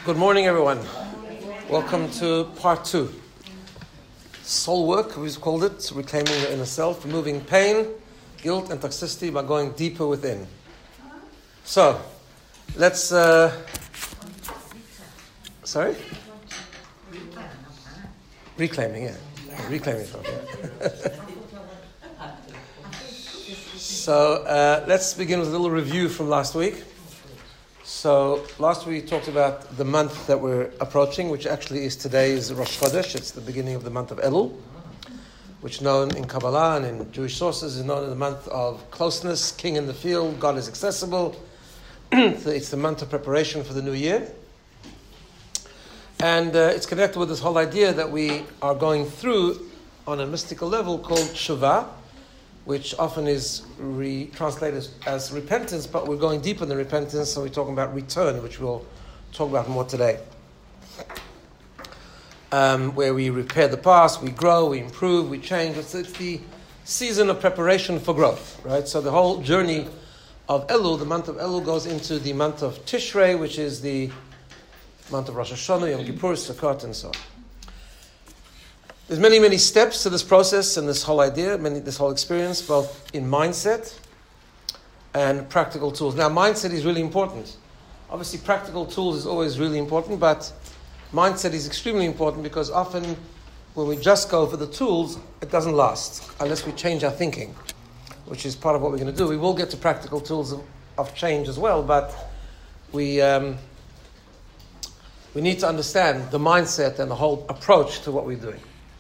Good morning, everyone. Welcome to part 2. Soul work, we've called it, reclaiming the inner self, removing pain, guilt, and toxicity by going deeper within. So, let's... Sorry? Reclaiming, yeah. Reclaiming. So, let's begin with a little review from last week. So, last week we talked about the month that we're approaching, which actually is today's Rosh Chodesh. It's the beginning of the month of Elul, which known in Kabbalah and in Jewish sources is known as the month of closeness, king in the field, God is accessible. It's the month of preparation for the new year. And it's connected with this whole idea that we are going through on a mystical level called Teshuvah, which often is translated as repentance, but we're going deeper than repentance, so we're talking about return, which we'll talk about more today. Where we repair the past, we grow, we improve, we change. It's the season of preparation for growth, right? So the whole journey of Elul, the month of Elul, goes into the month of Tishrei, which is the month of Rosh Hashanah, Yom Kippur, Sukkot, and so on. There's many, many steps to this process and this whole idea, this whole experience, both in mindset and practical tools. Now, mindset is really important. Obviously, practical tools is always really important, but mindset is extremely important because often when we just go for the tools, it doesn't last unless we change our thinking, which is part of what we're going to do. We will get to practical tools of change as well, but we need to understand the mindset and the whole approach to what we're doing.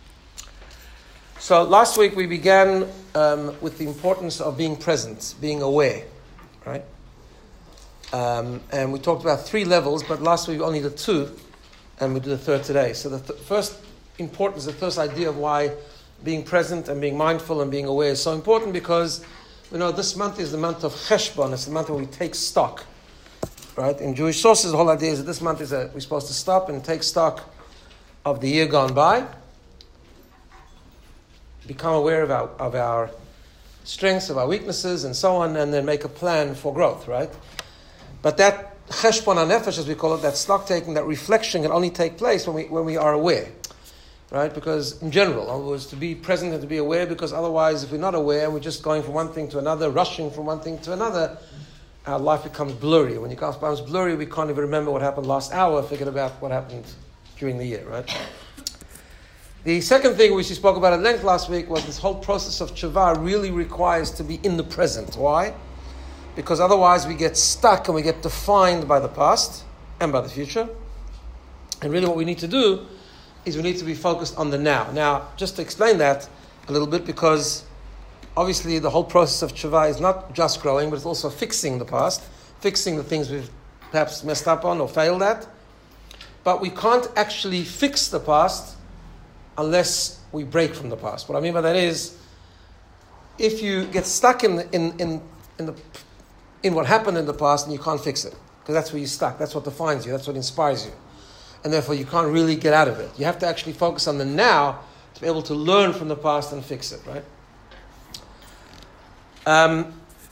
So last week we began with the importance of being present, being aware, right? And we talked about 3 levels, but last week we only did 2, and we do the 3rd today. So the first importance, the first idea of why being present and being mindful and being aware is so important, because we know this month is the month of Cheshbon. It's the month where we take stock, right? In Jewish sources, the whole idea is that this month is we're supposed to stop and take stock of the year gone by, become aware of our strengths, of our weaknesses, and so on, and then make a plan for growth, right? But that cheshbon hanefesh, as we call it, that stock taking, that reflection can only take place when we are aware, right? Because in general, in other words, to be present and to be aware, because otherwise, if we're not aware and we're just going from one thing to another, rushing from one thing to another, our life becomes blurry. When it becomes blurry, we can't even remember what happened last hour, forget about what happened during the year, right? The second thing which we spoke about at length last week was this whole process of Teshuvah really requires to be in the present. Why? Because otherwise we get stuck and we get defined by the past and by the future. And really what we need to do is we need to be focused on the now. Now, just to explain that a little bit, because obviously the whole process of Teshuvah is not just growing, but it's also fixing the past, fixing the things we've perhaps messed up on or failed at. But we can't actually fix the past unless we break from the past. What I mean by that is, if you get stuck in what happened in the past, and you can't fix it, because that's where you're stuck. That's what defines you. That's what inspires you, and therefore you can't really get out of it. You have to actually focus on the now to be able to learn from the past and fix it. Right?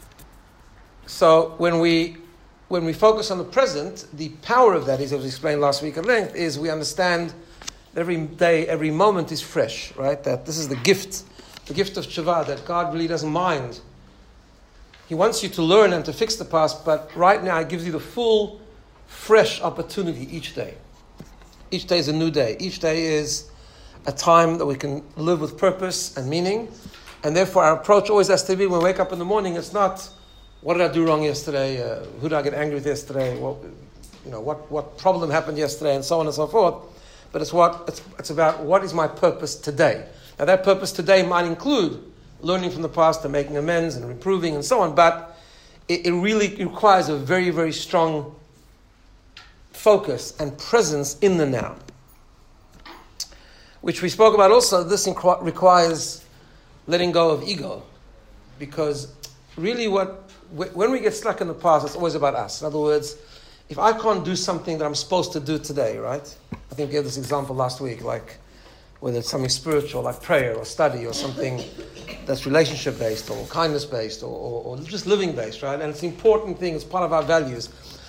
So when we focus on the present, the power of that is, as we explained last week at length, is we understand every day, every moment is fresh, right? That this is the gift of Teshuvah, that God really doesn't mind. He wants you to learn and to fix the past, but right now it gives you the full, fresh opportunity each day. Each day is a new day. Each day is a time that we can live with purpose and meaning, and therefore our approach always has to be, when we wake up in the morning, it's not, what did I do wrong yesterday? Who did I get angry with yesterday? What problem happened yesterday? And so on and so forth. But it's about what is my purpose today. Now that purpose today might include learning from the past and making amends and improving and so on, but it really requires a very, very strong focus and presence in the now. Which we spoke about also, this requires letting go of ego. Because really when we get stuck in the past, it's always about us. In other words, if I can't do something that I'm supposed to do today, right? I think we gave this example last week, like whether it's something spiritual like prayer or study or something that's relationship-based or kindness-based or just living-based, right? And it's an important thing, it's part of our values.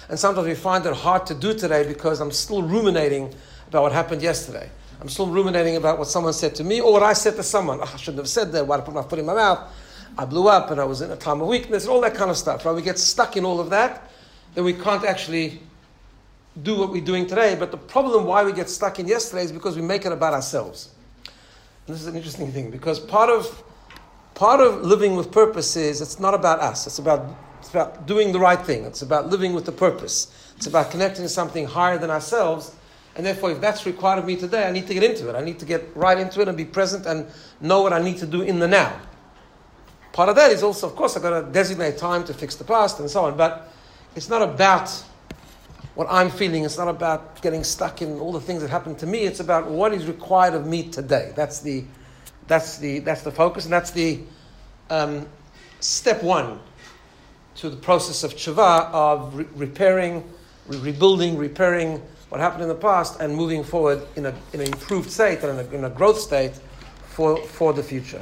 And sometimes we find it hard to do today because I'm still ruminating about what happened yesterday. I'm still ruminating about what someone said to me or what I said to someone. I shouldn't have said that. Why did I put my foot in my mouth? I blew up and I was in a time of weakness and all that kind of stuff. Right? We get stuck in all of that, then we can't actually do what we're doing today. But the problem why we get stuck in yesterday is because we make it about ourselves. And this is an interesting thing because part of living with purpose is it's not about us. It's about doing the right thing. It's about living with the purpose. It's about connecting to something higher than ourselves. And therefore, if that's required of me today, I need to get into it. I need to get right into it and be present and know what I need to do in the now. Part of that is also, of course, I've got to designate time to fix the past and so on. But it's not about what I'm feeling. It's not about getting stuck in all the things that happened to me. It's about what is required of me today. That's the focus, and that's the step one to the process of tshuva, of repairing, rebuilding, repairing what happened in the past, and moving forward in an improved state and in a growth state for the future.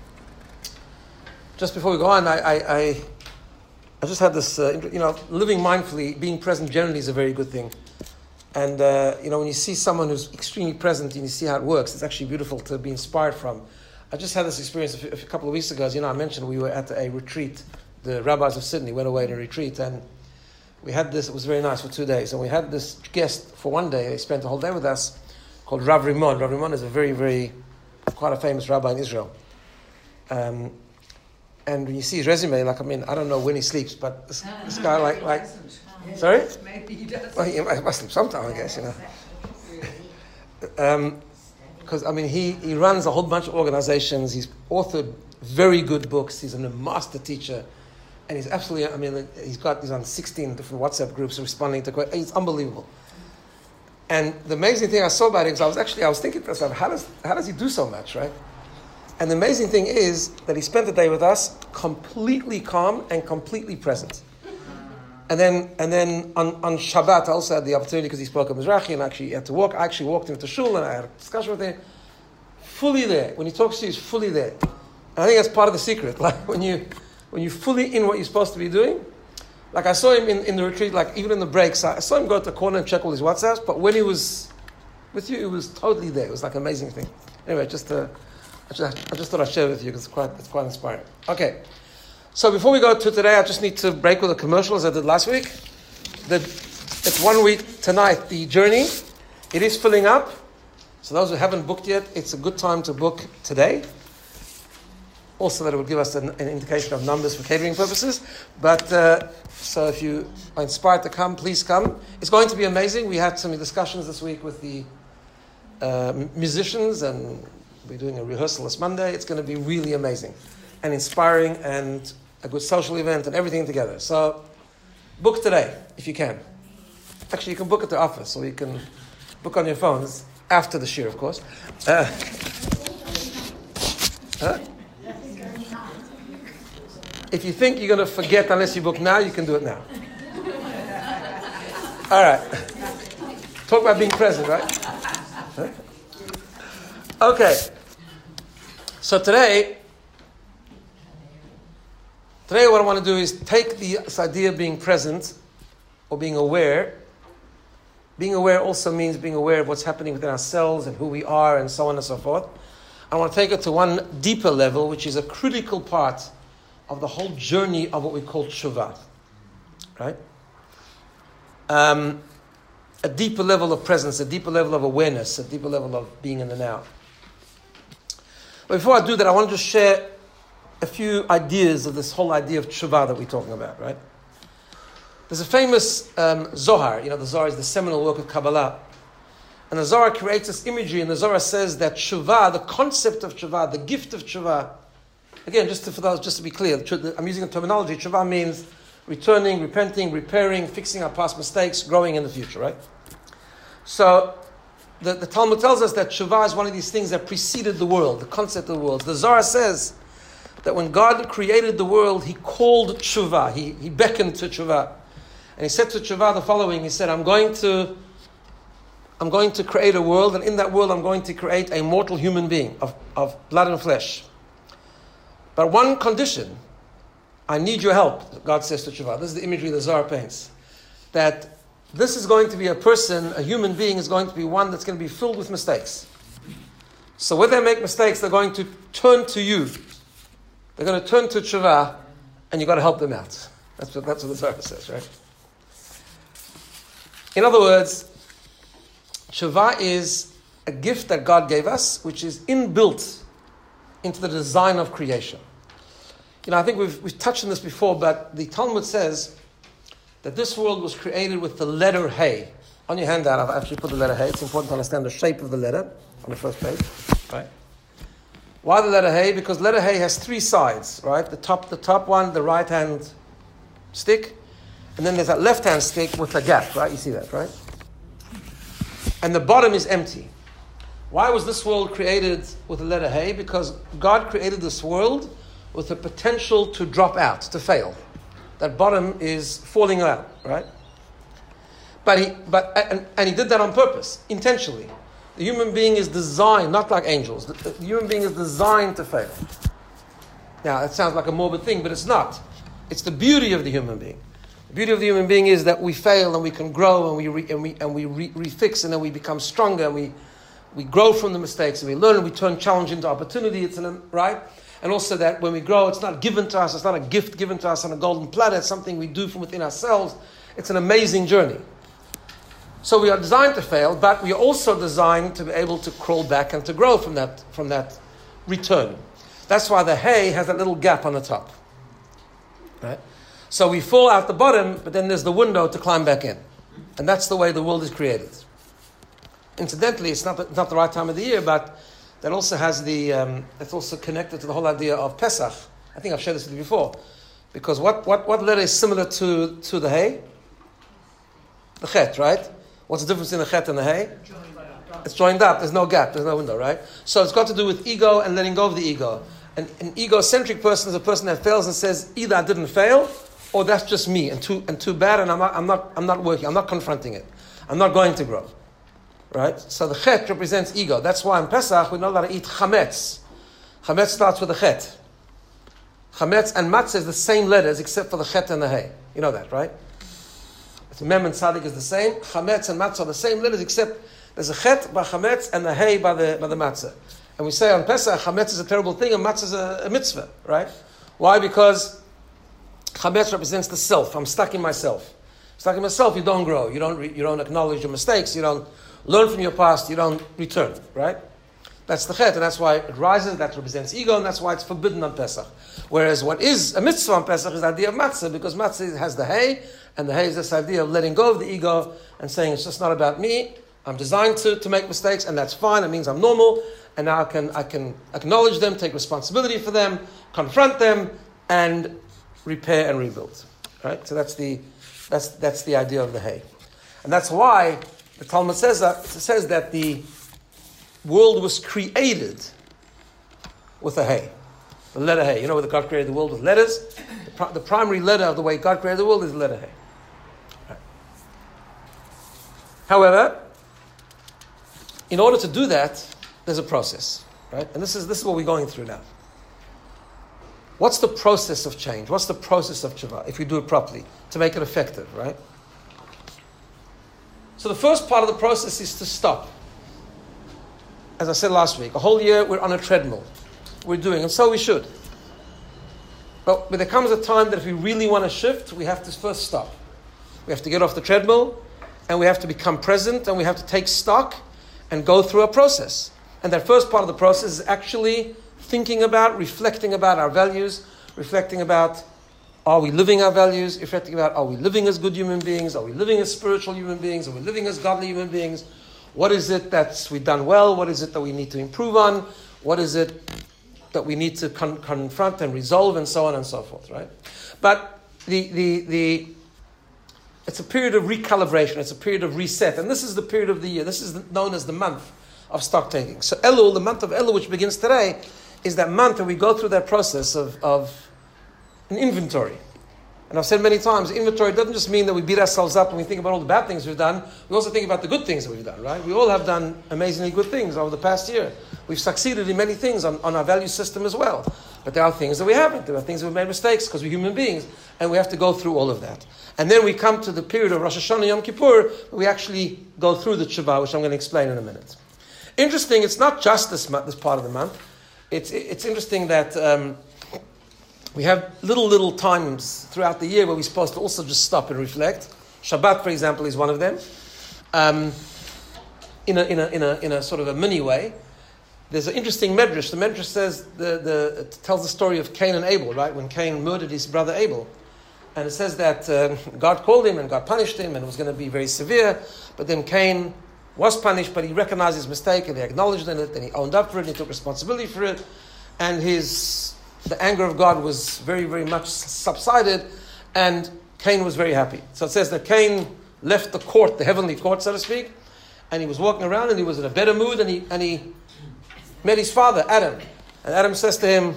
Just before we go on, I just had this, living mindfully, being present generally is a very good thing. And, when you see someone who's extremely present and you see how it works, it's actually beautiful to be inspired from. I just had this experience a couple of weeks ago. As you know, I mentioned we were at a retreat. The rabbis of Sydney went away on a retreat, and we had this. It was very nice for 2 days. And we had this guest for one day. They spent the whole day with us, called Rav Rimon. Rav Rimon is a very, very, quite a famous rabbi in Israel. And when you see his resume, I don't know when he sleeps, but this guy, like sorry? Maybe he does. Well, he must sleep sometime, I guess, Because, he runs a whole bunch of organizations. He's authored very good books. He's a master teacher. And he's absolutely, he's on 16 different WhatsApp groups responding to questions. It's unbelievable. And the amazing thing I saw about him, I was thinking to myself, how does he do so much, right? And the amazing thing is that he spent the day with us completely calm and completely present. And then on Shabbat, I also had the opportunity because he spoke of Mizrahi and actually had to walk. I actually walked him to shul and I had a discussion with him. Fully there. When he talks to you, he's fully there. And I think that's part of the secret. Like when you're fully in what you're supposed to be doing. Like I saw him in the retreat, like even in the breaks, I saw him go to the corner and check all his WhatsApps, but when he was with you, he was totally there. It was like an amazing thing. Anyway, I just thought I'd share it with you because it's quite inspiring. Okay. So before we go to today, I just need to break with a commercial as I did last week. It's 1 week tonight, the journey. It is filling up. So those who haven't booked yet, it's a good time to book today. Also that it will give us an indication of numbers for catering purposes. But so if you are inspired to come, please come. It's going to be amazing. We had some discussions this week with the musicians and we're doing a rehearsal this Monday. It's going to be really amazing and inspiring and a good social event and everything together. So book today if you can. Actually, you can book at the office or you can book on your phones after the shir, of course. If you think you're going to forget unless you book now, you can do it now. All right. Talk about being present, right? Okay. So today what I want to do is take this idea of being present or being aware. Being aware also means being aware of what's happening within ourselves and who we are and so on and so forth. I want to take it to one deeper level, which is a critical part of the whole journey of what we call tshuva. Right? A deeper level of presence, a deeper level of awareness, a deeper level of being in the now. But before I do that, I want to just share a few ideas of this whole idea of tshuva that we're talking about, right? There's a famous Zohar. The Zohar is the seminal work of Kabbalah. And the Zohar creates this imagery, and the Zohar says that tshuva, the concept of tshuva, the gift of tshuva, again, just to be clear, I'm using a terminology. Tshuva means returning, repenting, repairing, fixing our past mistakes, growing in the future, right? So the Talmud tells us that tshuva is one of these things that preceded the world, the concept of the world. The Zohar says that when God created the world, He called tshuva. He beckoned to tshuva. And He said to tshuva the following. He said, I'm going to create a world, and in that world I'm going to create a mortal human being of blood and flesh. But one condition, I need your help, God says to tshuva. This is the imagery the Zohar paints. that this is going to be a person, a human being is going to be one that's going to be filled with mistakes. So when they make mistakes, they're going to turn to you. They're going to turn to tshuva, and you've got to help them out. That's what the Zohar says, right? In other words, tshuva is a gift that God gave us, which is inbuilt into the design of creation. I think we've touched on this before, but the Talmud says that this world was created with the letter Hey. On your handout, I've actually put the letter Hey. It's important to understand the shape of the letter on the first page, right? Why the letter Hey? Because letter Hey has three sides, right? The top one, the right hand stick, and then there's that left hand stick with a gap, right? You see that, right? And the bottom is empty. Why was this world created with the letter Hey? Because God created this world with the potential to drop out, to fail. That bottom is falling out, right? But he did that on purpose, intentionally. The human being is designed, not like angels. The human being is designed to fail. Now, it sounds like a morbid thing, but it's not. It's the beauty of the human being. The beauty of the human being is that we fail and we can grow and we refix and then we become stronger and we grow from the mistakes and we learn and we turn challenge into opportunity. Right? And also that when we grow, it's not given to us. It's not a gift given to us on a golden platter. It's something we do from within ourselves. It's an amazing journey. So we are designed to fail, but we are also designed to be able to crawl back and to grow from that return. That's why the hay has that little gap on the top. Right? So we fall out the bottom, but then there's the window to climb back in. And that's the way the world is created. Incidentally, it's not the right time of the year, but that also has it's also connected to the whole idea of Pesach. I think I've shared this with you before. Because what letter is similar to the hay? The chet, right? What's the difference in the chet and the hay? It's joined up. There's no gap. There's no window, right? So it's got to do with ego and letting go of the ego. And an egocentric person is a person that fails and says, either I didn't fail, or that's just me and too bad, and I'm not working. I'm not confronting it. I'm not going to grow. Right? So the chet represents ego. That's why in Pesach we're not allowed to eat chametz. Chametz starts with a chet. Chametz and matzah is the same letters except for the chet and the hay. You know that, right? The mem and tzadik is the same. Chametz and matzah are the same letters except there's a chet by chametz and the hay by the matzah. And we say on Pesach, chametz is a terrible thing and matzah is a mitzvah, right? Why? Because chametz represents the self. I'm stuck in myself. Stuck in myself, you don't grow. You don't acknowledge your mistakes. You don't learn from your past. You don't return, right? That's the chet, and that's why it rises. That represents ego, and that's why it's forbidden on Pesach. Whereas what is a mitzvah on Pesach is the idea of matzah, because matzah has the hay, and the hay is this idea of letting go of the ego and saying it's just not about me. I'm designed to make mistakes, and that's fine. It means I'm normal, and now I can acknowledge them, take responsibility for them, confront them, and repair and rebuild. Right? So that's the idea of the hay, and that's why the Talmud says that the world was created with a hay, the letter hay. You know, God created the world with letters. The primary letter of the way God created the world is the letter hay. Right. However, in order to do that, there's a process, right? And this is what we're going through now. What's the process of change? What's the process of tshuva, if we do it properly, to make it effective, right? So the first part of the process is to stop. As I said last week, a whole year we're on a treadmill. We're doing, and so we should. But there comes a time that if we really want to shift, we have to first stop. We have to get off the treadmill, and we have to become present, and we have to take stock and go through a process. And that first part of the process is actually thinking about, reflecting about our values, reflecting about, are we living our values, reflecting about, are we living as good human beings, are we living as spiritual human beings, are we living as godly human beings, what is it that we've done well, what is it that we need to improve on, what is it that we need to confront and resolve, and so on and so forth, right? But it's a period of recalibration, it's a period of reset, and this is the period of the year. This is known as the month of stock taking. So Elul, the month of Elul, which begins today, is that month where we go through that process of an inventory. And I've said many times, inventory doesn't just mean that we beat ourselves up and we think about all the bad things we've done. We also think about the good things that we've done, right? We all have done amazingly good things over the past year. We've succeeded in many things on our value system as well. But there are things that we haven't. There are things that we made mistakes because we're human beings, and we have to go through all of that. And then we come to the period of Rosh Hashanah Yom Kippur, where we actually go through the tshuva, which I'm going to explain in a minute. Interesting, it's not just this part of the month. It's interesting that we have little times throughout the year where we're supposed to also just stop and reflect. Shabbat, for example, is one of them. In a sort of a mini way. There's an interesting medrash. The medrash says it tells the story of Cain and Abel, right? When Cain murdered his brother Abel, and it says that God called him and God punished him, and it was going to be very severe. But then Cain was punished, but he recognized his mistake and he acknowledged it, and he owned up for it. And he took responsibility for it, and the anger of God was very, very much subsided, and Cain was very happy. So it says that Cain left the court, the heavenly court, so to speak, and he was walking around, and he was in a better mood, and he met his father, Adam. And Adam says to him,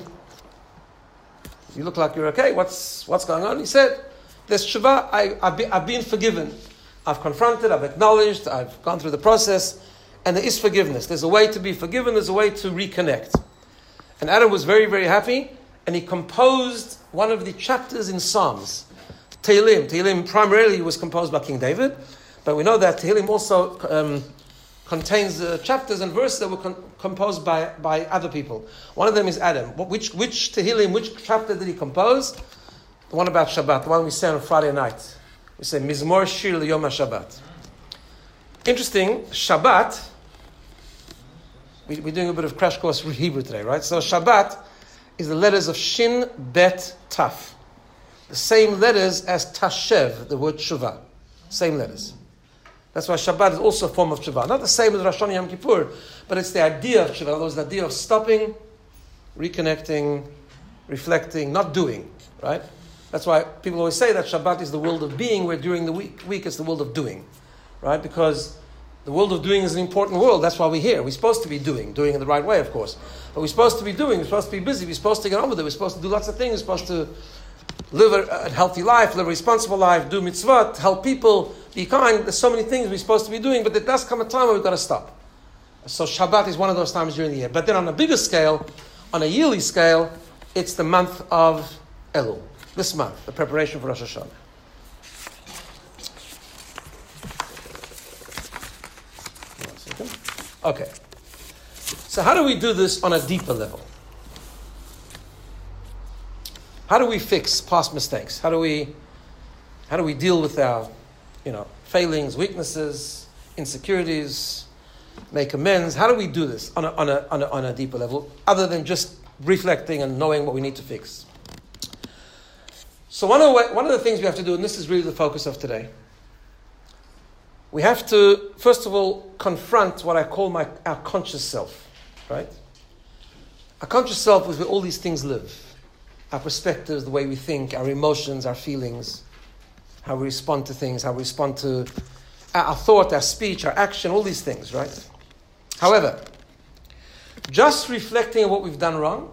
"You look like you're okay. What's going on?" He said, "There's tshuva. I've been forgiven. I've confronted, I've acknowledged, I've gone through the process, and there is forgiveness. There's a way to be forgiven, there's a way to reconnect." And Adam was very, very happy, and he composed one of the chapters in Psalms, Tehillim. Tehillim primarily was composed by King David, but we know that Tehillim also contains chapters and verses that were composed by other people. One of them is Adam. Which Tehillim, which chapter did he compose? The one about Shabbat, the one we say on Friday night. We say, Mizmor Shir L'Yom HaShabbat. Interesting, Shabbat, we're doing a bit of crash course Hebrew today, right? So Shabbat is the letters of Shin, Bet, Taf. The same letters as Tashev, the word Shuvah. Same letters. That's why Shabbat is also a form of Shuvah. Not the same as Rosh Hashanah Yom Kippur, but it's the idea of Shuvah. In other words, the idea of stopping, reconnecting, reflecting, not doing, right? That's why people always say that Shabbat is the world of being, where during the week it's the world of doing, right? Because the world of doing is an important world. That's why we're here. We're supposed to be doing in the right way, of course. But we're supposed to be doing, we're supposed to be busy, we're supposed to get on with it, we're supposed to do lots of things, we're supposed to live a healthy life, live a responsible life, do mitzvot, help people, be kind. There's so many things we're supposed to be doing, but there does come a time where we've got to stop. So Shabbat is one of those times during the year. But then on a bigger scale, on a yearly scale, it's the month of Elul. This month, the preparation for Rosh Hashanah. Okay. So how do we do this on a deeper level? How do we fix past mistakes? How do we deal with our, failings, weaknesses, insecurities, make amends? How do we do this on a deeper level, other than just reflecting and knowing what we need to fix? So one of the things we have to do, and this is really the focus of today, we have to, first of all, confront what I call our conscious self, right? Our conscious self is where all these things live. Our perspectives, the way we think, our emotions, our feelings, how we respond to things, how we respond to our thought, our speech, our action, all these things, right? However, just reflecting on what we've done wrong,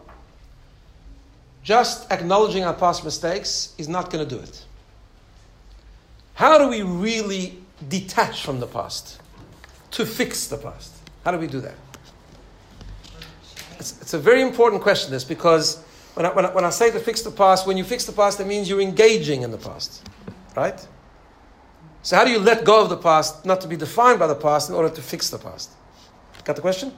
just acknowledging our past mistakes is not going to do it. How do we really detach from the past to fix the past? How do we do that? It's a very important question, this, because when I say to fix the past, when you fix the past, that means you're engaging in the past, right? So how do you let go of the past, not to be defined by the past, in order to fix the past? Got the question?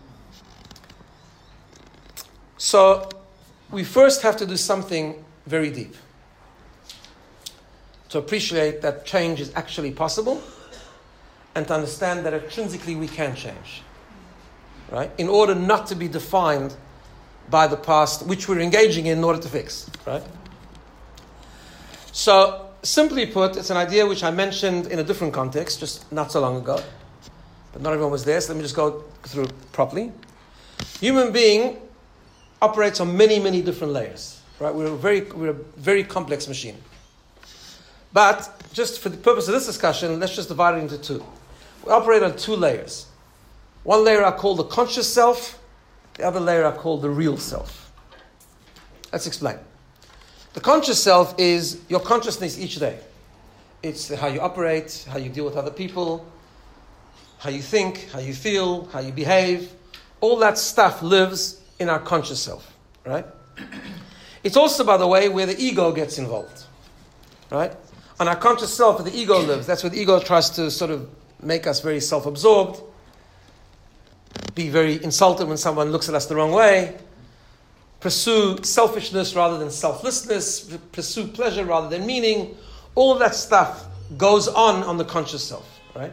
So we first have to do something very deep to appreciate that change is actually possible and to understand that intrinsically we can change, right? In order not to be defined by the past, which we're engaging in order to fix, right? So, simply put, it's an idea which I mentioned in a different context, just not so long ago, but not everyone was there, so let me just go through it properly. Human being operates on many, many different layers, right? We're a very complex machine. But, just for the purpose of this discussion, let's just divide it into two. We operate on two layers. One layer I call the conscious self, the other layer I call the real self. Let's explain. The conscious self is your consciousness each day. It's how you operate, how you deal with other people, how you think, how you feel, how you behave. All that stuff lives in our conscious self, right? It's also, by the way, where the ego gets involved. Right? On our conscious self, where the ego lives. That's where the ego tries to sort of make us very self-absorbed, be very insulted when someone looks at us the wrong way, pursue selfishness rather than selflessness, pursue pleasure rather than meaning. All of that stuff goes on the conscious self, right?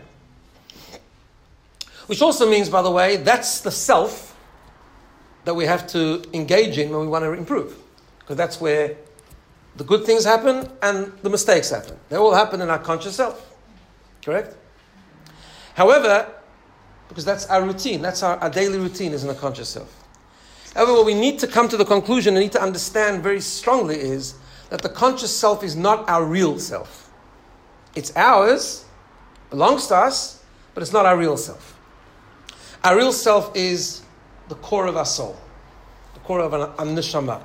Which also means, by the way, that's the self that we have to engage in when we want to improve. Because that's where the good things happen and the mistakes happen. They all happen in our conscious self. Correct? However, because that's our routine, that's our daily routine is in the conscious self. However, what we need to come to the conclusion and need to understand very strongly is that the conscious self is not our real self. It's ours, belongs to us, but it's not our real self. Our real self is the core of our soul, the core of our neshama.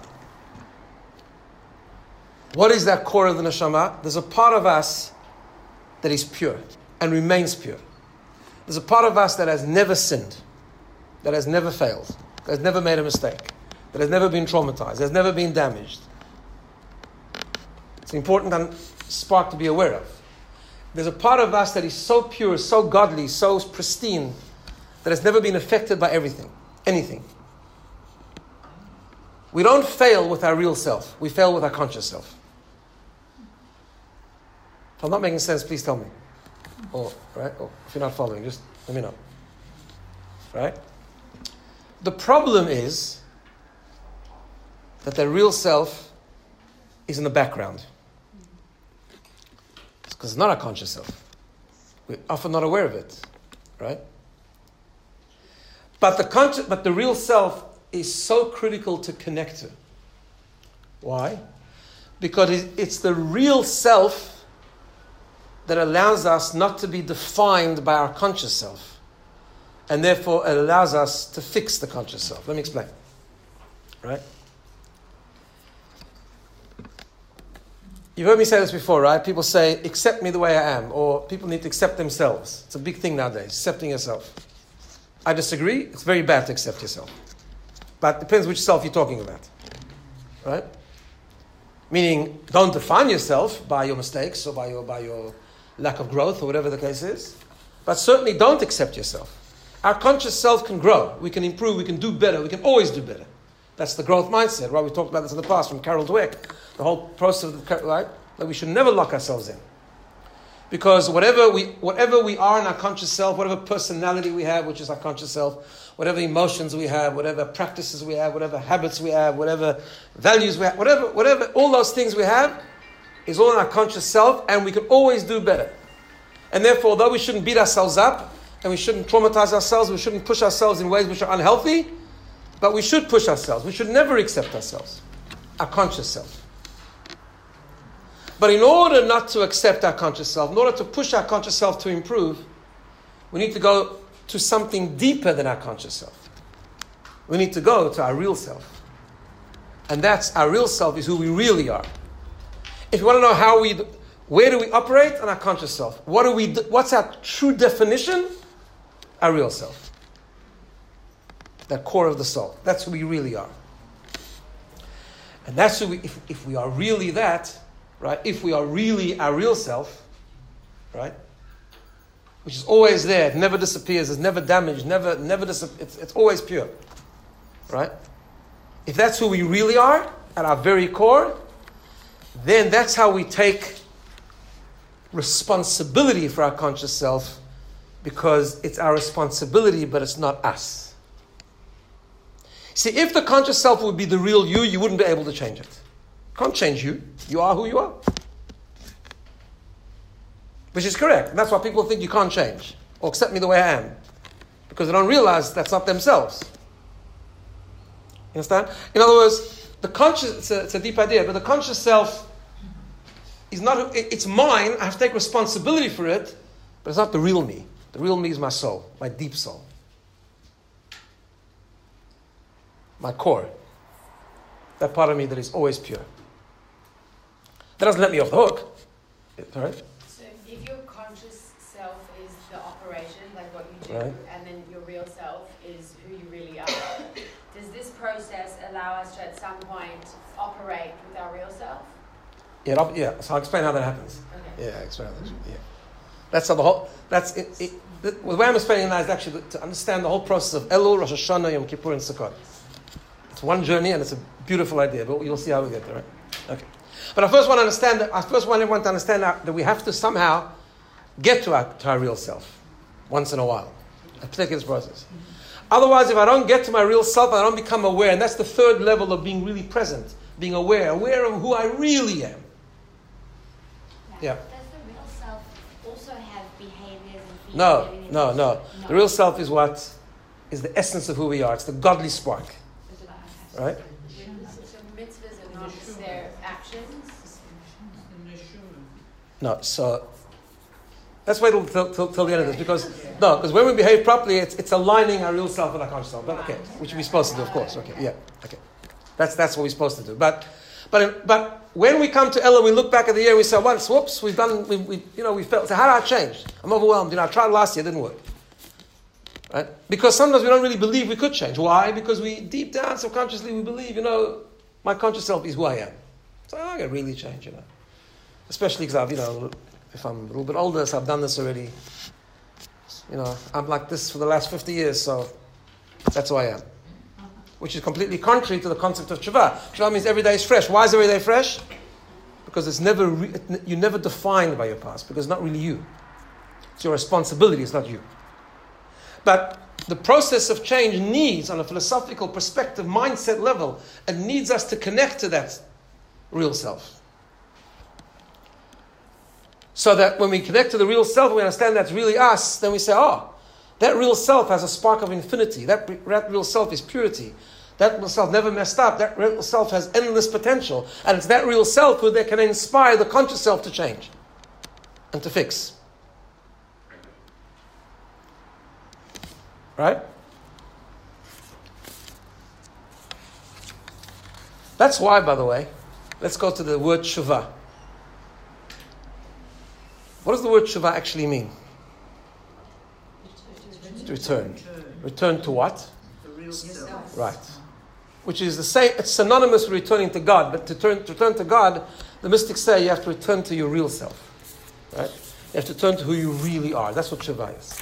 What is that core of the neshama? There's a part of us that is pure and remains pure. There's a part of us that has never sinned, that has never failed, that has never made a mistake, that has never been traumatized, that has never been damaged. It's an important spark to be aware of. There's a part of us that is so pure, so godly, so pristine, that has never been affected by anything. We don't fail with our real self. We fail with our conscious self. If I'm not making sense, please tell me. Or if you're not following, just let me know. Right? The problem is that the real self is in the background. It's because it's not our conscious self. We're often not aware of it. Right? But the real self is so critical to connect to. Why? Because it's the real self that allows us not to be defined by our conscious self. And therefore it allows us to fix the conscious self. Let me explain. Right? You've heard me say this before, right? People say, accept me the way I am. Or people need to accept themselves. It's a big thing nowadays, accepting yourself. I disagree. It's very bad to accept yourself. But it depends which self you're talking about. Right? Meaning, don't define yourself by your mistakes or by your lack of growth or whatever the case is. But certainly don't accept yourself. Our conscious self can grow. We can improve. We can do better. We can always do better. That's the growth mindset, right? We talked about this in the past from Carol Dweck. The whole process of right? That we should never lock ourselves in. Because whatever we are in our conscious self, whatever personality we have, which is our conscious self, whatever emotions we have, whatever practices we have, whatever habits we have, whatever values we have, whatever, all those things we have is all in our conscious self, and we can always do better. And therefore, although we shouldn't beat ourselves up, and we shouldn't traumatize ourselves, we shouldn't push ourselves in ways which are unhealthy, but we should push ourselves. We should never accept ourselves, our conscious self. But in order not to accept our conscious self, in order to push our conscious self to improve, we need to go to something deeper than our conscious self. We need to go to our real self. And that's, our real self is who we really are. If you want to know where do we operate? On our conscious self. What's our true definition? Our real self. That core of the soul. That's who we really are. And that's who if we are really that, right? If we are really our real self, right? Which is always there, it never disappears, it's never damaged, never it's always pure, right? If that's who we really are, at our very core, then that's how we take responsibility for our conscious self, because it's our responsibility, but it's not us. See, if the conscious self would be the real you, you wouldn't be able to change it. Can't change you. You are who you are. Which is correct. And that's why people think you can't change or accept me the way I am. Because they don't realize that's not themselves. You understand? In other words, the conscious, it's a deep idea, but the conscious self is not, it's mine. I have to take responsibility for it, but it's not the real me. The real me is my soul, my deep soul. My core. That part of me that is always pure. That doesn't let me off the hook. All right? So if your conscious self is the operation, like what you do, right, and then your real self is who you really are, does this process allow us to at some point operate with our real self? Yeah. So I'll explain how that happens. Okay. Yeah, explain how that happens. Yeah. That's how the whole. That's it. The way I'm explaining that is actually to understand the whole process of Elul, Rosh Hashanah, Yom Kippur, and Sukkot. It's one journey, and it's a beautiful idea. But you'll see how we get there. Right? Okay. But I first want everyone to understand that we have to somehow get to our real self once in a while. I take this process. Otherwise, if I don't get to my real self, I don't become aware. And that's the third level of being really present, being aware of who I really am. Yeah. Does the real self also have behaviors and feelings? No. The real self is the essence of who we are. It's the godly spark. Right? So mitzvahs are not just their actions? No, so let's wait till the end of this because when we behave properly, it's aligning our real self with our conscious self. But okay, which we're supposed to do, of course. Okay, yeah, okay, that's what we're supposed to do. But when we come to Elul, we look back at the year and we say, "Once, whoops, we felt. So how did I change? I'm overwhelmed. I tried last year, it didn't work." Right? Because sometimes we don't really believe we could change. Why? Because we deep down, subconsciously, we believe, my conscious self is who I am. So I can really change, Especially because if I'm a little bit older, so I've done this already. I'm like this for the last 50 years, so that's who I am. Which is completely contrary to the concept of tshuva. Tshuva means every day is fresh. Why is every day fresh? Because it's you're never defined by your past, because it's not really you. It's your responsibility, it's not you. But the process of change needs, on a philosophical perspective, mindset level, it needs us to connect to that real self. So that when we connect to the real self, we understand that's really us, then we say, that real self has a spark of infinity. That real self is purity. That real self never messed up. That real self has endless potential. And it's that real self who can inspire the conscious self to change and to fix. Right? That's why, by the way, let's go to the word tshuva. What does the word tshuva actually mean? To return. Return to what? The real self. Right. Which is the same, it's synonymous with returning to God, but to return to God, the mystics say you have to return to your real self. Right? You have to turn to who you really are. That's what tshuva is.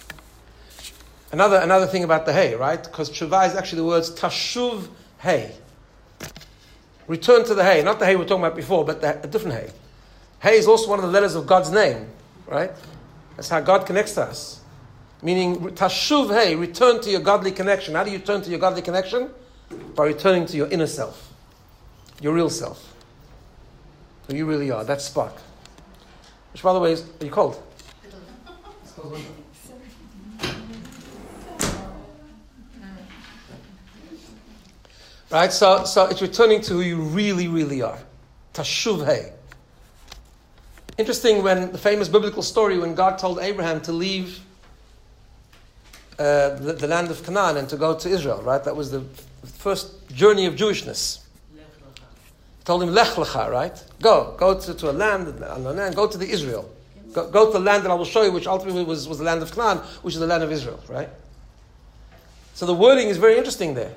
Another thing about the hey, right? Because tshuva is actually the words tashuv hey. Return to the hey, not the hey we were talking about before, but a different hey. Hey is also one of the letters of God's name, right? That's how God connects to us. Meaning, tashuv hey, return to your godly connection. How do you turn to your godly connection? By returning to your inner self, your real self, who you really are. That spark. Which, by the way, are you cold? Right, so it's returning to who you really, really are. Tashuv hey. Interesting, when the famous biblical story when God told Abraham to leave the land of Canaan and to go to Israel, right? That was the first journey of Jewishness. He told him, Lech lecha, right? Go to a land, and go to the Israel. Go to the land that I will show you, which ultimately was the land of Canaan, which is the land of Israel, right? So the wording is very interesting there.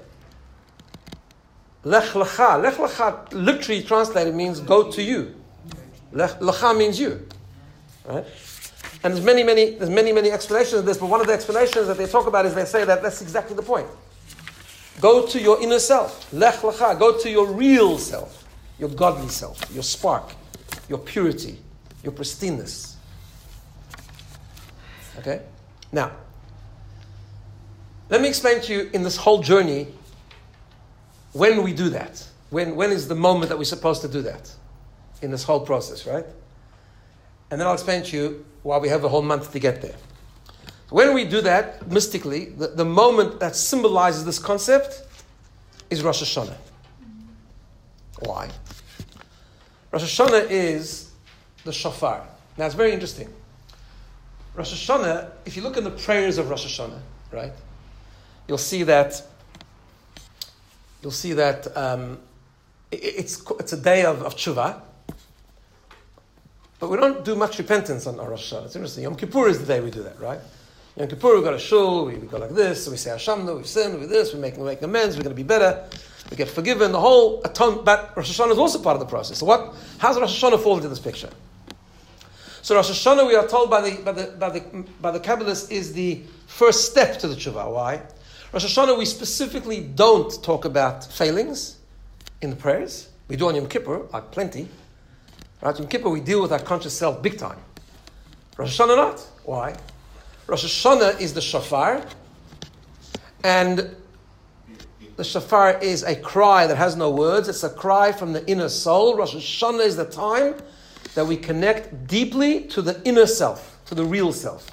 Lech lecha. Lech lecha literally translated means go to you. Lecha means you, right? And there's many explanations of this, but one of the explanations that they talk about is they say that that's exactly the point. Go to your inner self. Lech lecha. Go to your real self, your godly self, your spark, your purity, your pristineness. Okay? Now, let me explain to you in this whole journey when we do that. When is the moment that we're supposed to do that in this whole process, right? And then I'll explain to you why we have a whole month to get there. When we do that, mystically, the moment that symbolizes this concept is Rosh Hashanah. Why? Rosh Hashanah is the shofar. Now, it's very interesting. Rosh Hashanah, if you look in the prayers of Rosh Hashanah, right, you'll see that it's a day of tshuva, but we don't do much repentance on Rosh Hashanah. It's interesting. Yom Kippur is the day we do that, right? Yom Kippur, we go to shul, we go like this, so we say Hashamnu, we've sinned, we this, we make amends, we're going to be better, we get forgiven, the whole atonement. But Rosh Hashanah is also part of the process. So how does Rosh Hashanah fall into this picture? So Rosh Hashanah, we are told by the Kabbalists, is the first step to the tshuva. Why? Rosh Hashanah, we specifically don't talk about failings in the prayers. We do on Yom Kippur, like plenty. Right? Yom Kippur, we deal with our conscious self big time. Rosh Hashanah not. Why? Rosh Hashanah is the shofar, and the shofar is a cry that has no words. It's a cry from the inner soul. Rosh Hashanah is the time that we connect deeply to the inner self, to the real self.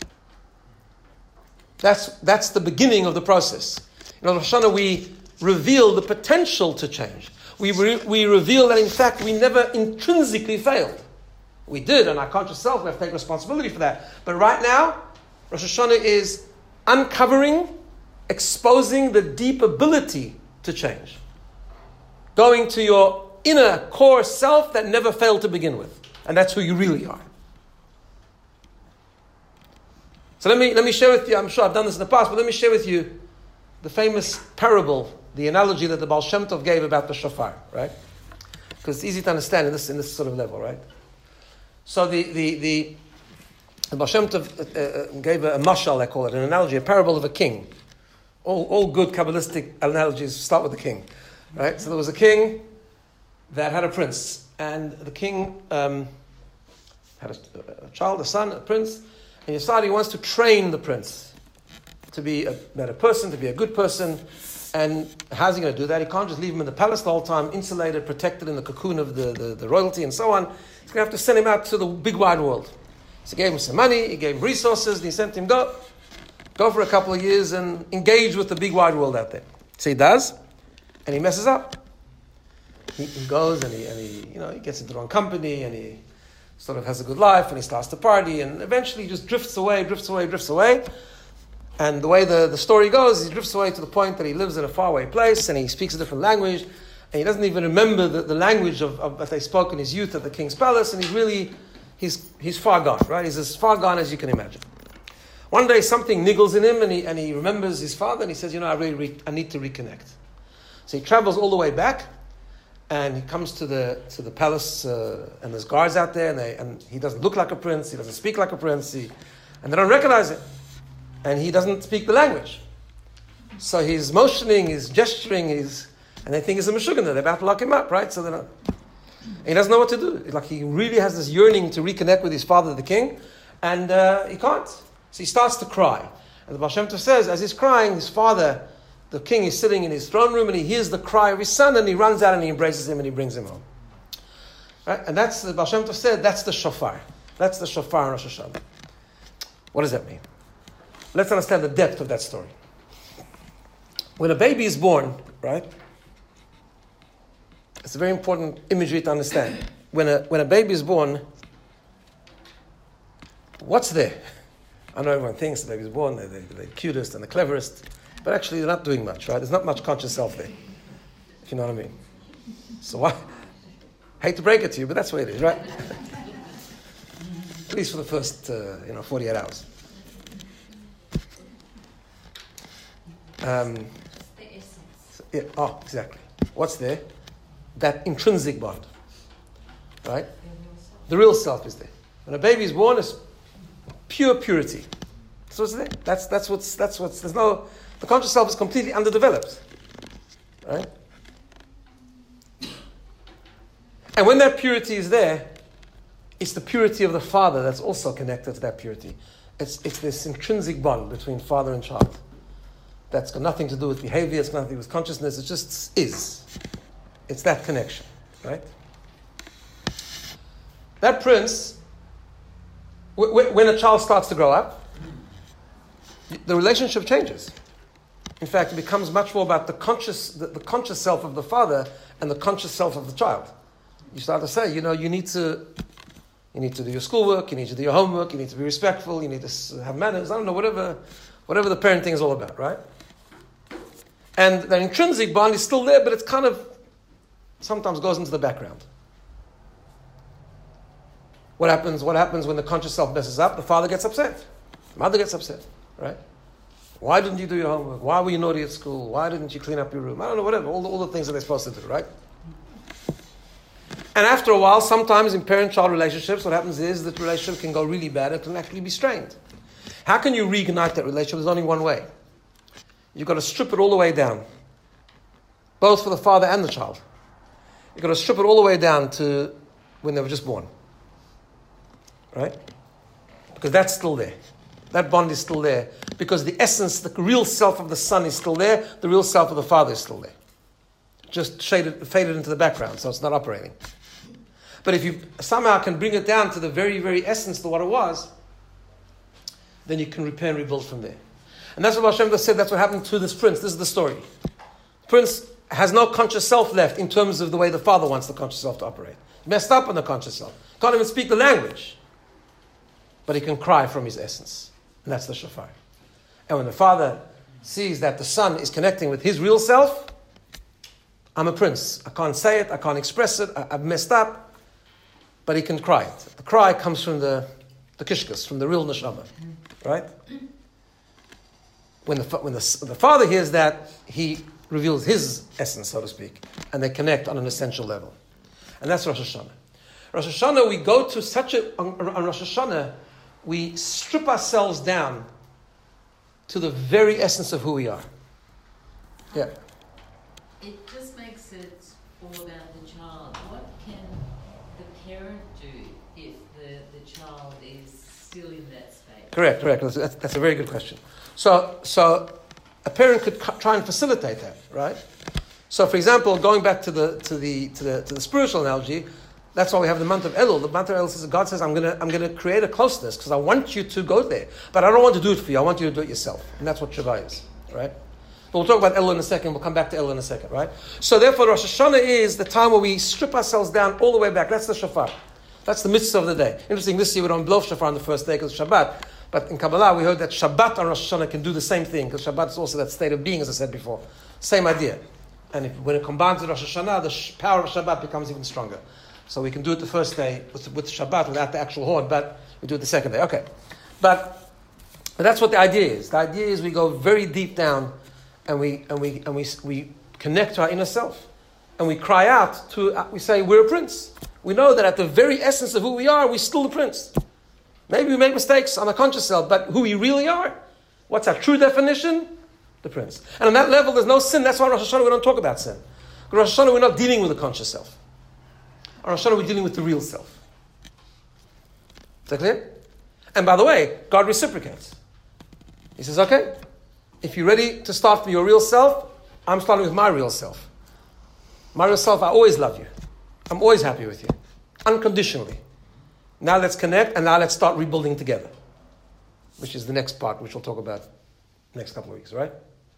That's the beginning of the process. In Rosh Hashanah, we reveal the potential to change. We reveal that, in fact, we never intrinsically failed. We did, and our conscious self, we have to take responsibility for that. But right now, Rosh Hashanah is uncovering, exposing the deep ability to change. Going to your inner core self that never failed to begin with. And that's who you really are. So let me share with you, I'm sure I've done this in the past, but let me share with you the famous parable, the analogy that the Baal Shem Tov gave about the shofar, right? Because it's easy to understand in this sort of level, right? So the Baal Shem Tov gave a mashal, I call it, an analogy, a parable of a king. All good Kabbalistic analogies start with the king, right? So there was a king that had a prince, and the king had a child, a son, a prince, and he decided he wants to train the prince to be a better person, to be a good person. And how's he going to do that? He can't just leave him in the palace the whole time, insulated, protected in the cocoon of the royalty and so on. He's going to have to send him out to the big wide world. So he gave him some money, he gave him resources, and he sent him go for a couple of years and engage with the big wide world out there. So he does, and he messes up. He goes and he gets into the wrong company, and he sort of has a good life, and he starts to party, and eventually he just drifts away. And the way the story goes, he drifts away to the point that he lives in a faraway place, and he speaks a different language, and he doesn't even remember the language of that they spoke in his youth at the king's palace, and he's far gone, right? He's as far gone as you can imagine. One day something niggles in him, and he remembers his father, and he says, I need to reconnect. So he travels all the way back, and he comes to the palace, and there's guards out there, and he doesn't look like a prince, he doesn't speak like a prince, and they don't recognize him. And he doesn't speak the language. So he's motioning, he's gesturing, and they think he's a Meshuggah. They're about to lock him up, right? And he doesn't know what to do. It's like he really has this yearning to reconnect with his father, the king, and he can't. So he starts to cry. And the Baal Shem Tov says, as he's crying, his father, the king, is sitting in his throne room, and he hears the cry of his son, and he runs out and he embraces him and he brings him home. Right? And that's, the Baal Shem Tov said, that's the shofar. That's the shofar in Rosh Hashanah. What does that mean? Let's understand the depth of that story. When a baby is born, right? It's a very important imagery to understand. When a baby is born, what's there? I know everyone thinks the baby is born, they're the cutest and the cleverest, but actually they're not doing much, right? There's not much conscious self there, if you know what I mean. So I hate to break it to you, but that's the way it is, right? At least for the first 48 hours. Exactly. What's there? That intrinsic bond, right? The real self is there. When a baby is born, it's pure purity. So it's there. That's what's. The conscious self is completely underdeveloped, right? And when that purity is there, it's the purity of the father that's also connected to that purity. It's this intrinsic bond between father and child. That's got nothing to do with behavior, it's got nothing to do with consciousness, it just is. It's that connection, right? That prince, when a child starts to grow up, the relationship changes. In fact, it becomes much more about the conscious self of the father and the conscious self of the child. You start to say, you need to do your schoolwork, you need to do your homework, you need to be respectful, you need to have manners, I don't know, whatever the parenting is all about, right? And the intrinsic bond is still there, but it's kind of sometimes goes into the background. What happens when the conscious self messes up? The father gets upset. Mother gets upset, right? Why didn't you do your homework? Why were you naughty at school? Why didn't you clean up your room? I don't know, whatever. All the things that they're supposed to do, right? And after a while, sometimes in parent-child relationships, what happens is that the relationship can go really bad. It can actually be strained. How can you reignite that relationship? There's only one way. You've got to strip it all the way down. Both for the father and the child. You've got to strip it all the way down to when they were just born. Right? Because that's still there. That bond is still there. Because the essence, the real self of the son is still there. The real self of the father is still there. Just faded into the background, so it's not operating. But if you somehow can bring it down to the very, very essence of what it was, then you can repair and rebuild from there. And that's what Hashem said, that's what happened to this prince. This is the story. The prince has no conscious self left in terms of the way the father wants the conscious self to operate. He messed up on the conscious self. Can't even speak the language. But he can cry from his essence. And that's the shofar. And when the father sees that the son is connecting with his real self, I'm a prince. I can't say it. I can't express it. I've messed up. But he can cry it. The cry comes from the kishkas, from the real neshama. Right? When the father hears that, he reveals his essence, so to speak. And they connect on an essential level. And that's Rosh Hashanah. Rosh Hashanah, we go to on Rosh Hashanah, we strip ourselves down to the very essence of who we are. Yeah. It just makes it all about the child. What can the parent do if the child is still in that state? Correct. That's a very good question. So a parent could try and facilitate that, right? So, for example, going back to the spiritual analogy, that's why we have the month of Elul. The month of Elul says God says, I'm gonna create a closeness because I want you to go there, but I don't want to do it for you. I want you to do it yourself, and that's what Shabbat is, right? But we'll talk about Elul in a second. We'll come back to Elul in a second, right? So, therefore, Rosh Hashanah is the time where we strip ourselves down all the way back. That's the shofar. That's the mitzvah of the day. Interesting. This year we don't blow shofar on the first day because it's Shabbat. But in Kabbalah, we heard that Shabbat on Rosh Hashanah can do the same thing, because Shabbat is also that state of being, as I said before. Same idea. And when it combines with Rosh Hashanah, the power of Shabbat becomes even stronger. So we can do it the first day with Shabbat without the actual horn, but we do it the second day. Okay. But that's what the idea is. The idea is we go very deep down and we connect to our inner self. And we cry out we say, we're a prince. We know that at the very essence of who we are, we're still the prince. Maybe we make mistakes on the conscious self, but who we really are, what's our true definition? The prince. And on that level, there's no sin. That's why Rosh Hashanah we don't talk about sin. Because Rosh Hashanah we're not dealing with the conscious self. On Rosh Hashanah we're dealing with the real self. Is that clear? And by the way, God reciprocates. He says, okay, if you're ready to start from your real self, I'm starting with my real self. My real self, I always love you. I'm always happy with you. Unconditionally. Now let's connect, and now let's start rebuilding together. Which is the next part, which we'll talk about next couple of weeks, right?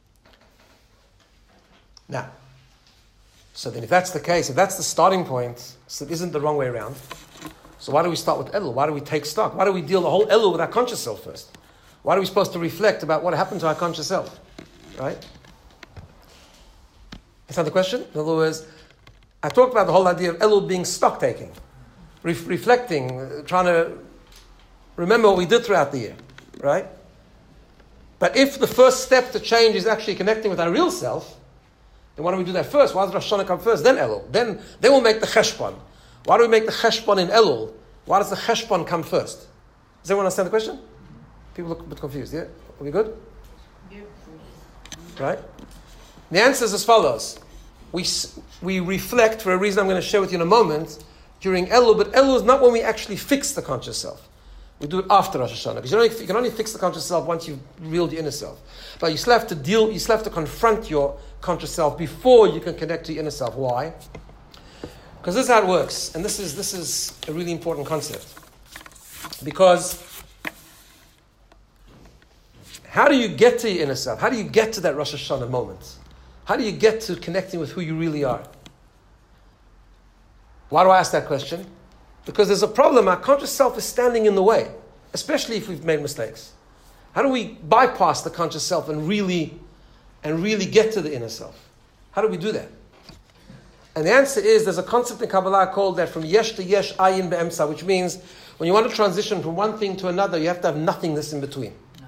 Now, so then if that's the case, if that's the starting point, so it isn't the wrong way around. So why do we start with Elul? Why do we take stock? Why do we deal the whole Elul with our conscious self first? Why are we supposed to reflect about what happened to our conscious self? Right? Is that the question? In other words, I talked about the whole idea of Elul being stock taking. Reflecting, trying to remember what we did throughout the year, right? But if the first step to change is actually connecting with our real self, then why don't we do that first? Why does Rosh Hashanah come first, then Elul? Then we'll make the Cheshbon. Why do we make the Cheshbon in Elul? Why does the Cheshbon come first? Does everyone understand the question? People look a bit confused, yeah? Are we good? Yeah. Right? The answer is as follows. We reflect for a reason I'm going to share with you in a moment during Elul, but Elul is not when we actually fix the conscious self. We do it after Rosh Hashanah, because you can only fix the conscious self once you've revealed your inner self. But you still have to confront your conscious self before you can connect to your inner self. Why? Because this is how it works, and this is a really important concept. Because how do you get to your inner self? How do you get to that Rosh Hashanah moment? How do you get to connecting with who you really are? Why do I ask that question? Because there's a problem. Our conscious self is standing in the way, especially if we've made mistakes. How do we bypass the conscious self and really get to the inner self? How do we do that? And the answer is, there's a concept in Kabbalah called that from yesh to yesh, ayin be'emsa, which means when you want to transition from one thing to another, you have to have nothingness in between.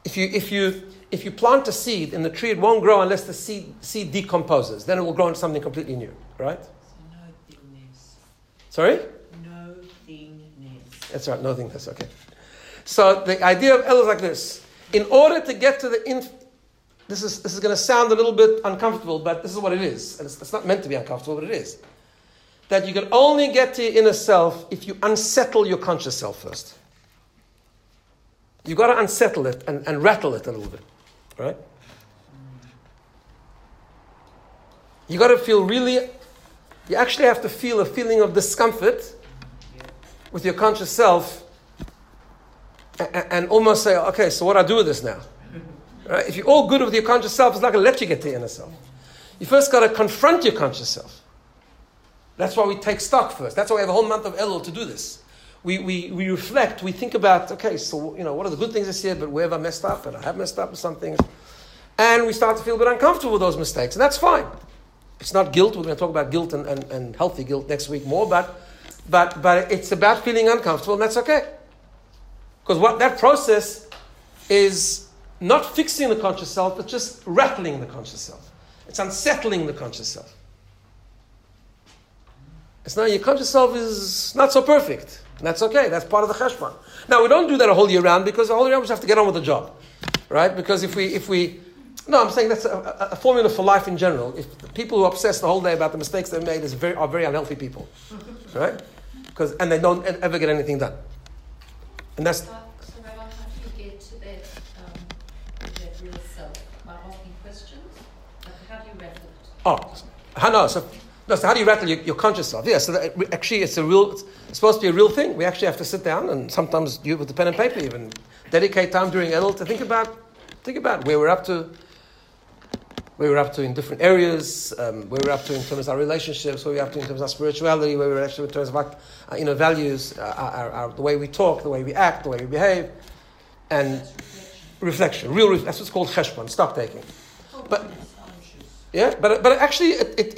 if you plant a seed in the tree, it won't grow unless the seed decomposes. Then it will grow into something completely new, right? So nothingness. Sorry? Nothingness. That's right, nothingness, okay. So the idea of El is like this. In order to get to the this is going to sound a little bit uncomfortable, but this is what it is. And it's not meant to be uncomfortable, but it is. That you can only get to your inner self if you unsettle your conscious self first. You've got to unsettle it and rattle it a little bit, right? You got to feel really, you actually have to feel a feeling of discomfort with your conscious self and almost say, okay, so what do I do with this now? Right? If you're all good with your conscious self, it's not going to let you get to your inner self. You first got to confront your conscious self. That's why we take stock first. That's why we have a whole month of Elul to do this. We reflect, we think about, okay, so, what are the good things this year, but where have I messed up? And I have messed up with some things. And we start to feel a bit uncomfortable with those mistakes. And that's fine. It's not guilt. We're going to talk about guilt and healthy guilt next week more. But it's about feeling uncomfortable, and that's okay. Because what that process is not fixing the conscious self, but just rattling the conscious self. It's unsettling the conscious self. It's not, your conscious self is not so perfect. And that's okay. That's part of the cheshbon. Now, we don't do that a whole year round because the whole year round we just have to get on with the job. Right? Because if we no, I'm saying that's a formula for life in general. If the people who obsess the whole day about the mistakes they've made are very unhealthy people. Right? And they don't ever get anything done. And that's... So Rabbi, how do you get to that real self? By asking questions? How do you rattle it? So how do you rattle your conscious self? Yeah, so actually it's supposed to be a real thing. We actually have to sit down and sometimes do it with the pen and paper even. Dedicate time during Elul to think about where we're up to in different areas, where we're up to in terms of our relationships, where we're up to in terms of our spirituality, where we're actually in terms of our values, the way we talk, the way we act, the way we behave, and reflection. That's what's called cheshbon, stock taking. But actually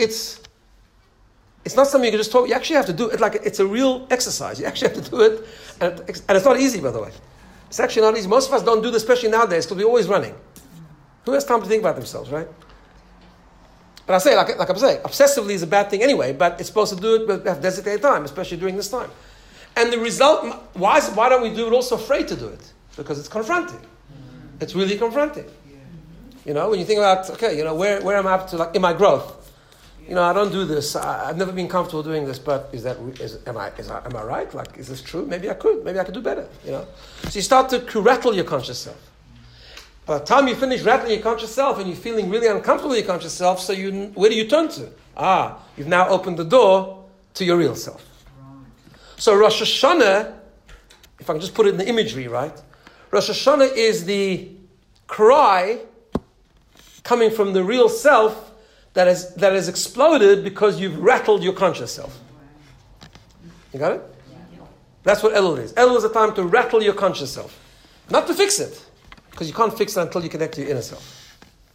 it's not something you can just talk. You actually have to do it. It's a real exercise. You actually have to do it, and it's not easy, by the way. It's actually not easy. Most of us don't do this, especially nowadays, because we're always running. Who has time to think about themselves, right? But I say, like I'm saying, obsessively is a bad thing anyway. But it's supposed to do it, but we have designated time, especially during this time. And the result, why don't we do it? Also afraid to do it because it's confronting. It's really confronting. When you think about, okay, where am I up to, in my growth? I don't do this. I've never been comfortable doing this, but am I right? Is this true? Maybe I could do better, So you start to rattle your conscious self. By the time you finish rattling your conscious self and you're feeling really uncomfortable with your conscious self, so where do you turn to? You've now opened the door to your real self. Right. So Rosh Hashanah, if I can just put it in the imagery, right? Rosh Hashanah is the cry coming from the real self that has exploded because you've rattled your conscious self. You got it? That's what Elul is. Elul is a time to rattle your conscious self. Not to fix it, because you can't fix it until you connect to your inner self.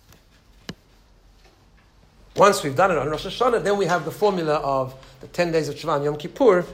Once we've done it on Rosh Hashanah, then we have the formula of the 10 days of Tshuva and Yom Kippur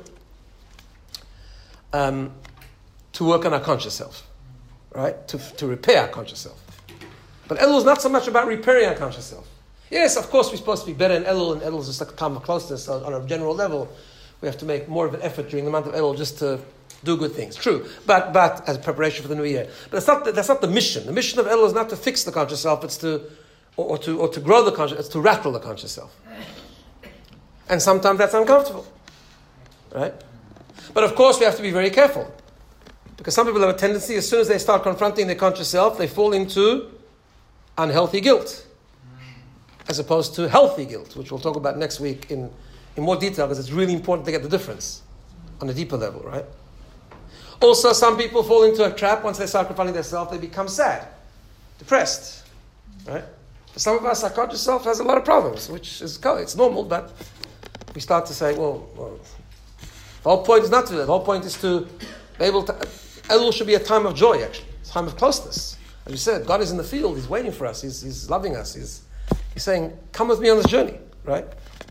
to work on our conscious self, right? To repair our conscious self. But Elul is not so much about repairing our conscious self. Yes, of course, we're supposed to be better in Elul, and Elul is just like a time of closeness. So on a general level, we have to make more of an effort during the month of Elul just to do good things. True, but as a preparation for the new year. But that's not the mission. The mission of Elul is not to fix the conscious self. It's to grow the conscious. It's to rattle the conscious self. And sometimes that's uncomfortable, right? But of course, we have to be very careful because some people have a tendency, as soon as they start confronting their conscious self, they fall into unhealthy guilt, as opposed to healthy guilt, which we'll talk about next week in more detail, because it's really important to get the difference on a deeper level, right? Also, some people fall into a trap. Once they start confronting themselves, they become sad, depressed, right? For some of us, our conscious self has a lot of problems, which is it's normal, but we start to say, well, the whole point is not to do that. The whole point is to be able to... Elul should be a time of joy, actually. It's a time of closeness. As you said, God is in the field. He's waiting for us. He's loving us. He's saying, come with me on this journey, right?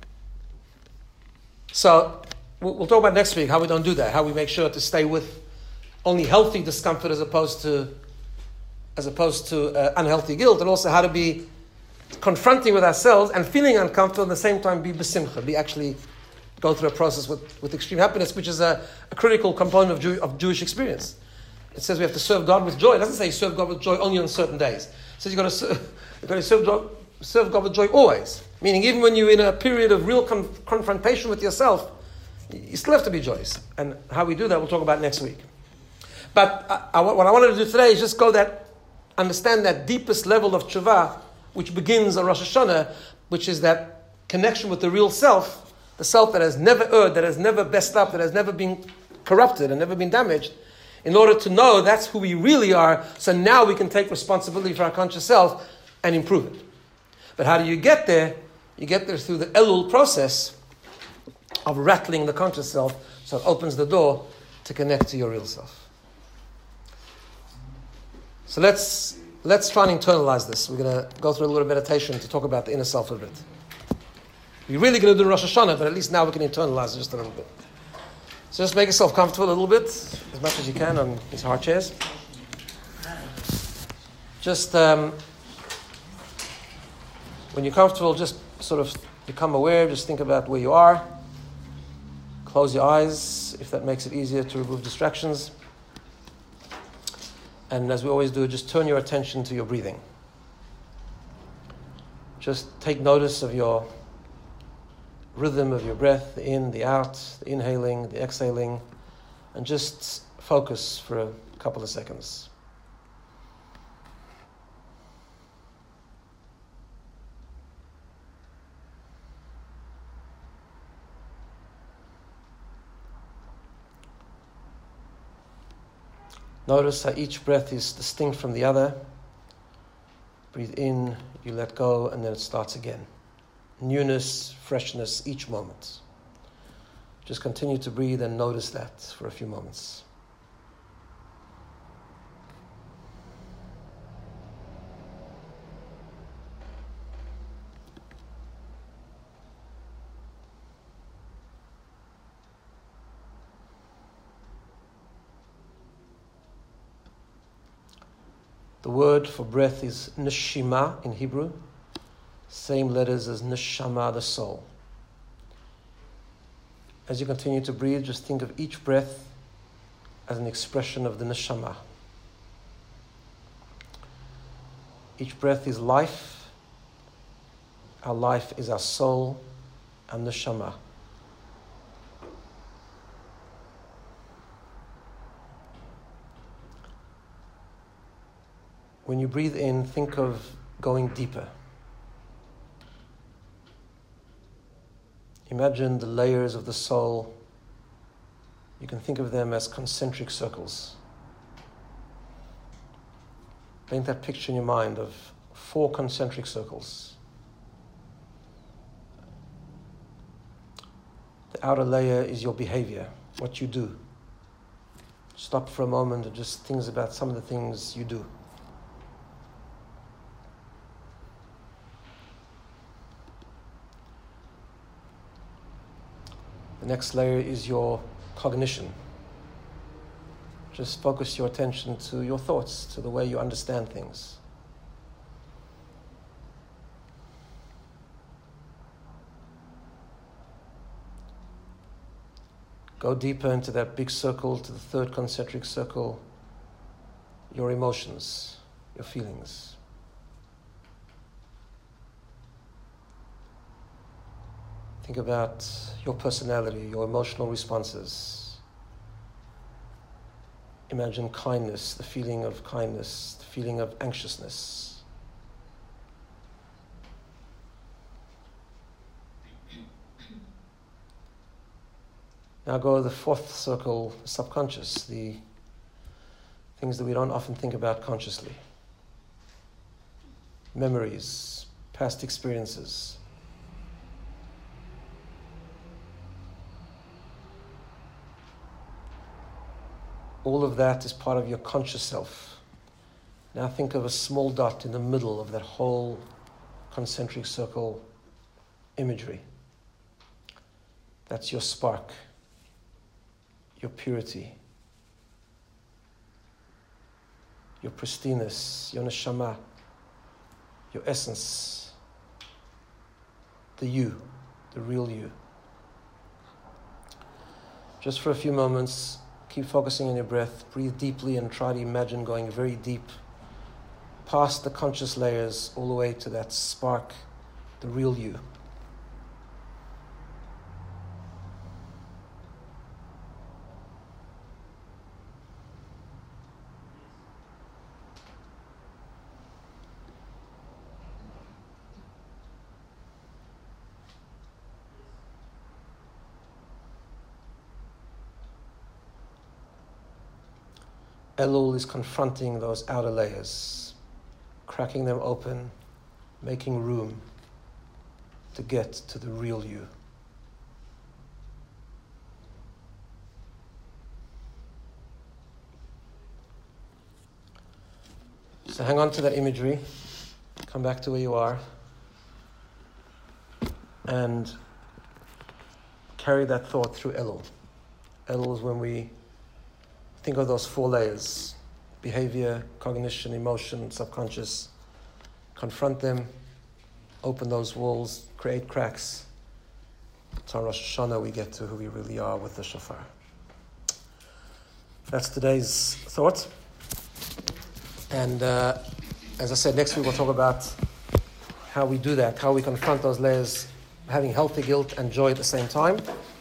So we'll talk about next week how we don't do that, how we make sure to stay with only healthy discomfort as opposed to as opposed to unhealthy guilt, and also how to be confronting with ourselves and feeling uncomfortable at the same time be besimcha, be actually go through a process with extreme happiness, which is a critical component of Jewish experience. It says we have to serve God with joy. It doesn't say serve God with joy only on certain days. It says you've got to serve God with joy always. Meaning even when you're in a period of real confrontation with yourself, you still have to be joyous. And how we do that, we'll talk about next week. But what I wanted to do today is just understand that deepest level of tshuva, which begins on Rosh Hashanah, which is that connection with the real self, the self that has never erred, that has never messed up, that has never been corrupted and never been damaged, in order to know that's who we really are, so now we can take responsibility for our conscious self and improve it. But how do you get there? You get there through the Elul process of rattling the conscious self, so it opens the door to connect to your real self. So let's try and internalize this. We're going to go through a little meditation to talk about the inner self a bit. We're really going to do Rosh Hashanah, but at least now we can internalize it just a little bit. So just make yourself comfortable a little bit, as much as you can on these hard chairs. Just when you're comfortable, just sort of become aware, just think about where you are. Close your eyes, if that makes it easier to remove distractions. And as we always do, just turn your attention to your breathing. Just take notice of your rhythm of your breath, the in, the out, the inhaling, the exhaling, and just focus for a couple of seconds. Notice how each breath is distinct from the other. Breathe in, you let go, and then it starts again. Newness, freshness, each moment. Just continue to breathe and notice that for a few moments. The word for breath is neshima in Hebrew. Same letters as neshama, the soul. As you continue to breathe, just think of each breath as an expression of the neshama. Each breath is life. Our life is our soul, our neshama. When you breathe in, think of going deeper. Imagine the layers of the soul. You can think of them as concentric circles. Paint that picture in your mind of 4 concentric circles. The outer layer is your behavior, what you do. Stop for a moment and just think about some of the things you do. The next layer is your cognition. Just focus your attention to your thoughts, to the way you understand things. Go deeper into that big circle, to the 3rd concentric circle, your emotions, your feelings. Think about your personality, your emotional responses. Imagine kindness, the feeling of kindness, the feeling of anxiousness. Now go to the 4th circle, subconscious, the things that we don't often think about consciously. Memories, past experiences. All of that is part of your conscious self. Now think of a small dot in the middle of that whole concentric circle imagery. That's your spark, your purity, your pristineness, your neshama, your essence, the you, the real you. Just for a few moments, keep focusing on your breath, breathe deeply and try to imagine going very deep, past the conscious layers, all the way to that spark, the real you. Elul is confronting those outer layers, cracking them open, making room to get to the real you. So hang on to that imagery, come back to where you are, and carry that thought through Elul. Elul is when we think of those 4 layers: behavior, cognition, emotion, subconscious. Confront them, open those walls, create cracks. So on Rosh Hashanah we get to who we really are with the shofar. That's today's thought. And as I said, next week we'll talk about how we do that, how we confront those layers, having healthy guilt and joy at the same time.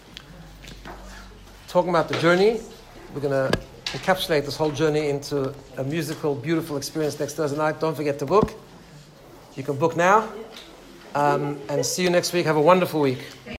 Talking about the journey, we're going to encapsulate this whole journey into a musical, beautiful experience next Thursday night. Don't forget to book. You can book now. And see you next week. Have a wonderful week.